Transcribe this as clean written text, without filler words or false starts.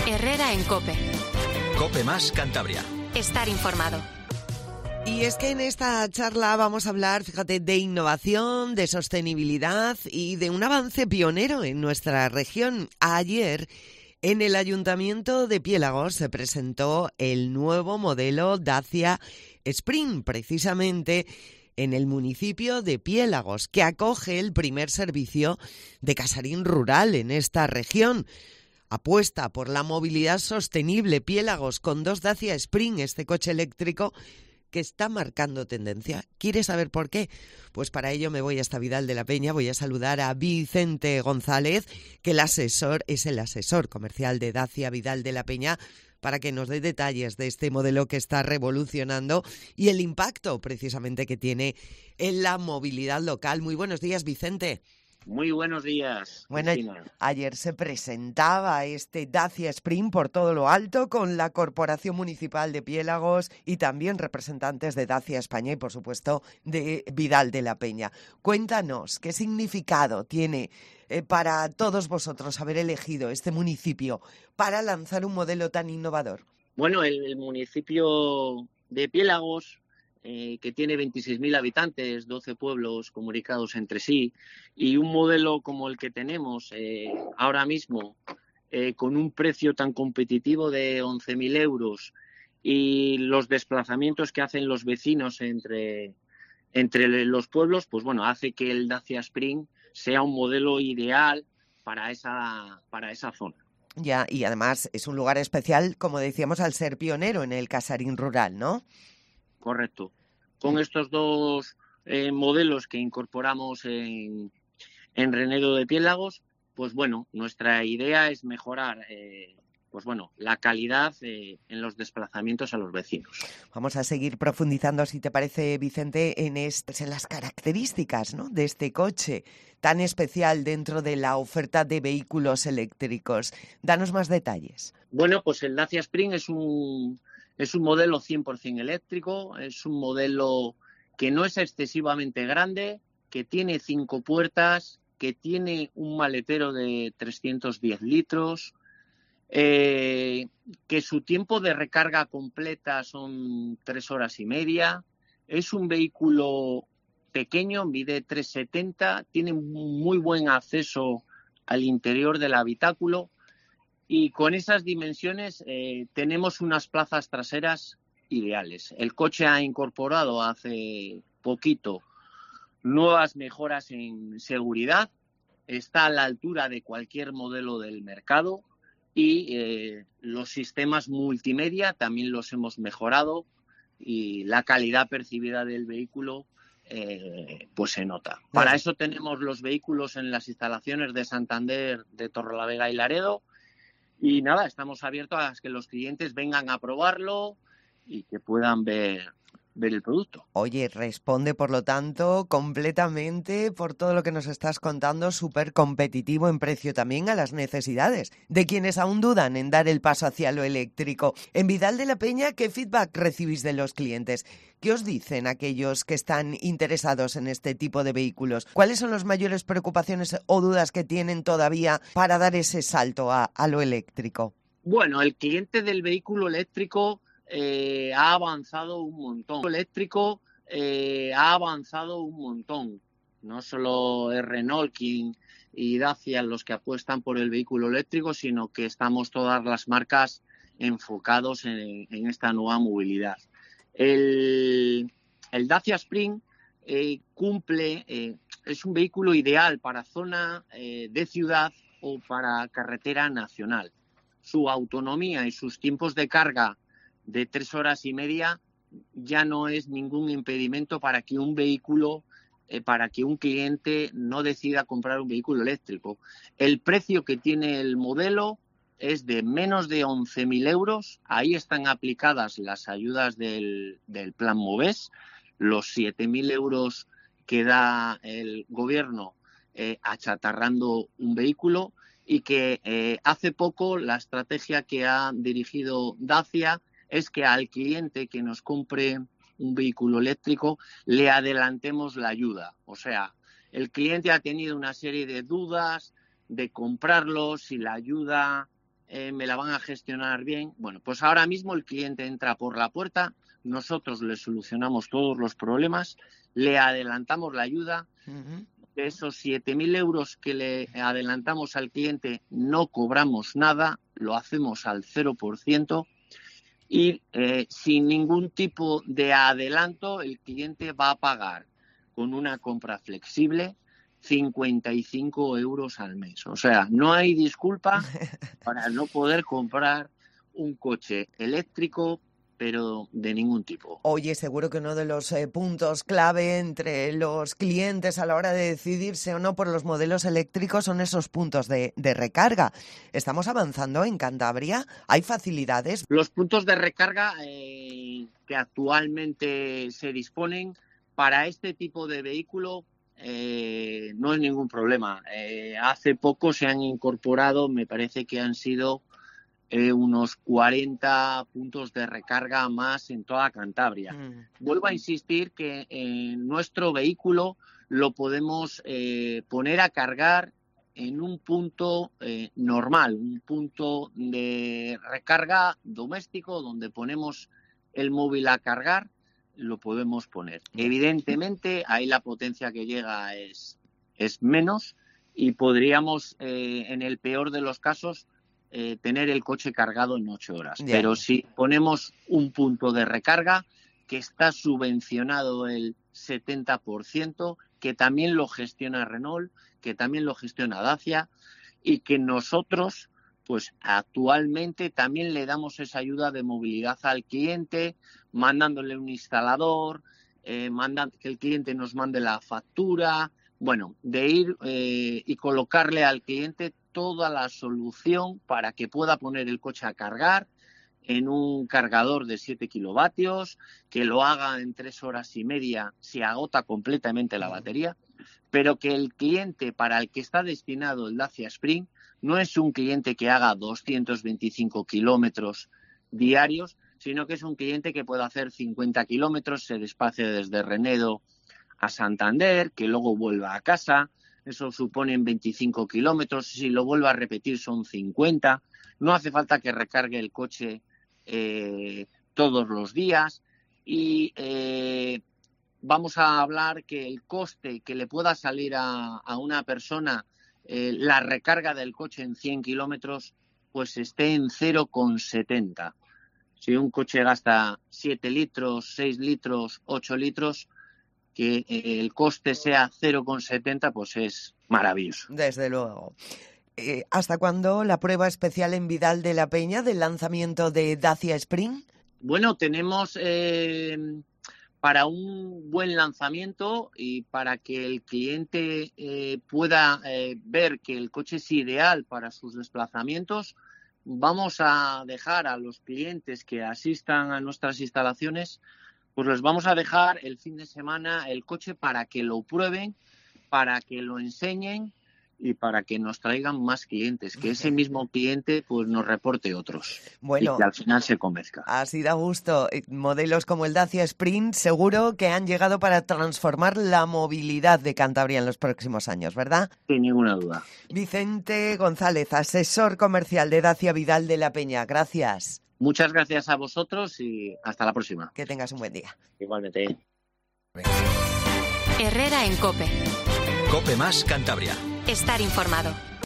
Herrera en COPE. COPE más Cantabria. Estar informado. Y es que en esta charla vamos a hablar, fíjate, de innovación, de sostenibilidad y de un avance pionero en nuestra región. Ayer, en el Ayuntamiento de Piélagos se presentó el nuevo modelo Dacia Spring, precisamente en el municipio de Piélagos, que acoge el primer servicio de casarín rural en esta región. Apuesta por la movilidad sostenible. Piélagos con 2 Dacia Spring, este coche eléctrico que está marcando tendencia. ¿Quieres saber por qué? Pues para ello me voy hasta Vidal de la Peña. Voy a saludar a Vicente González, que es el asesor comercial de Dacia Vidal de la Peña, para que nos dé detalles de este modelo que está revolucionando y el impacto precisamente que tiene en la movilidad local. Muy buenos días, Vicente. Muy buenos días, Bueno, Cristina. ayer se presentaba este Dacia Spring por todo lo alto con la Corporación Municipal de Piélagos y también representantes de Dacia España y, por supuesto, de Vidal de la Peña. Cuéntanos, ¿qué significado tiene para todos vosotros haber elegido este municipio para lanzar un modelo tan innovador? Bueno, el municipio de Piélagos, que tiene 26.000 habitantes, 12 pueblos comunicados entre sí, y un modelo como el que tenemos ahora mismo, con un precio tan competitivo de 11.000 euros y los desplazamientos que hacen los vecinos entre los pueblos, pues bueno, hace que el Dacia Spring sea un modelo ideal para esa zona. Ya, y además es un lugar especial, como decíamos, al ser pionero en el casarín rural, ¿no? Correcto. Con estos dos modelos que incorporamos en Renedo de Piélagos, pues bueno, nuestra idea es mejorar la calidad en los desplazamientos a los vecinos. Vamos a seguir profundizando, si te parece, Vicente, en las características, ¿no?, de este coche tan especial dentro de la oferta de vehículos eléctricos. Danos más detalles. Bueno, pues el Dacia Spring es un modelo 100% eléctrico, es un modelo que no es excesivamente grande, que tiene 5 puertas, que tiene un maletero de 310 litros, que su tiempo de recarga completa son 3 horas y media. Es un vehículo pequeño, mide 3,70, tiene muy buen acceso al interior del habitáculo. Y con esas dimensiones tenemos unas plazas traseras ideales. El coche ha incorporado hace poquito nuevas mejoras en seguridad, está a la altura de cualquier modelo del mercado y los sistemas multimedia también los hemos mejorado y la calidad percibida del vehículo pues se nota. Para eso tenemos los vehículos en las instalaciones de Santander, de Torrelavega y Laredo. Y nada, estamos abiertos a que los clientes vengan a probarlo y que puedan ver el producto. Oye, responde, por lo tanto, completamente, por todo lo que nos estás contando, súper competitivo en precio también a las necesidades de quienes aún dudan en dar el paso hacia lo eléctrico. En Vidal de la Peña, ¿qué feedback recibís de los clientes? ¿Qué os dicen aquellos que están interesados en este tipo de vehículos? ¿Cuáles son las mayores preocupaciones o dudas que tienen todavía para dar ese salto a lo eléctrico? Bueno, el cliente del vehículo eléctrico ha avanzado un montón. No solo es Renault y Dacia los que apuestan por el vehículo eléctrico, sino que estamos todas las marcas enfocados en esta nueva movilidad. El Dacia Spring es un vehículo ideal para zona de ciudad o para carretera nacional. Su autonomía y sus tiempos de carga de 3 horas y media ya no es ningún impedimento para que un cliente no decida comprar un vehículo eléctrico. El precio que tiene el modelo es de menos de 11.000 euros. Ahí están aplicadas las ayudas del Plan MOVES, los 7.000 euros que da el gobierno achatarrando un vehículo, y que hace poco la estrategia que ha dirigido Dacia es que al cliente que nos compre un vehículo eléctrico le adelantemos la ayuda. O sea, el cliente ha tenido una serie de dudas de comprarlo, si la ayuda me la van a gestionar bien. Bueno, pues ahora mismo el cliente entra por la puerta, nosotros le solucionamos todos los problemas, le adelantamos la ayuda. De esos 7.000 euros que le adelantamos al cliente no cobramos nada, lo hacemos al 0%. Y sin ningún tipo de adelanto, el cliente va a pagar con una compra flexible 55 euros al mes. O sea, no hay disculpa para no poder comprar un coche eléctrico, pero de ningún tipo. Oye, seguro que uno de los puntos clave entre los clientes a la hora de decidirse o no por los modelos eléctricos son esos puntos de recarga. ¿Estamos avanzando en Cantabria? ¿Hay facilidades? Los puntos de recarga que actualmente se disponen para este tipo de vehículo no es ningún problema. Hace poco se han incorporado, me parece que han sido unos 40 puntos de recarga más en toda Cantabria. Vuelvo a insistir que nuestro vehículo lo podemos poner a cargar en un punto normal, un punto de recarga doméstico donde ponemos el móvil a cargar, lo podemos poner. Evidentemente, ahí la potencia que llega es menos y podríamos, en el peor de los casos, tener el coche cargado en 8 horas. Bien. Pero si ponemos un punto de recarga que está subvencionado el 70%, que también lo gestiona Renault, que también lo gestiona Dacia y que nosotros pues actualmente también le damos esa ayuda de movilidad al cliente, mandándole un instalador, que el cliente nos mande la factura, bueno, de ir y colocarle al cliente toda la solución para que pueda poner el coche a cargar en un cargador de 7 kilovatios, que lo haga en 3 horas y media, se agota completamente la batería, pero que el cliente para el que está destinado el Dacia Spring no es un cliente que haga 225 kilómetros diarios, sino que es un cliente que puede hacer 50 kilómetros, se desplace desde Renedo a Santander, que luego vuelva a casa. Eso supone 25 kilómetros, si lo vuelvo a repetir son 50. No hace falta que recargue el coche todos los días y vamos a hablar que el coste que le pueda salir a una persona la recarga del coche en 100 kilómetros pues esté en 0,70. Si un coche gasta 7 litros, 6 litros, 8 litros, que el coste sea 0,70, pues es maravilloso. Desde luego. ¿Hasta cuándo la prueba especial en Vidal de la Peña del lanzamiento de Dacia Spring? Bueno, tenemos para un buen lanzamiento y para que el cliente pueda ver que el coche es ideal para sus desplazamientos, vamos a dejar a los clientes que asistan a nuestras instalaciones, pues les vamos a dejar el fin de semana el coche para que lo prueben, para que lo enseñen y para que nos traigan más clientes, que ese mismo cliente pues nos reporte otros, bueno, y que al final se convenzca. Así da gusto. Modelos como el Dacia Spring seguro que han llegado para transformar la movilidad de Cantabria en los próximos años, ¿verdad? Sin ninguna duda. Vicente González, asesor comercial de Dacia Vidal de la Peña. Gracias. Muchas gracias a vosotros y hasta la próxima. Que tengas un buen día. Igualmente. Herrera en COPE. COPE más Cantabria. Estar informado.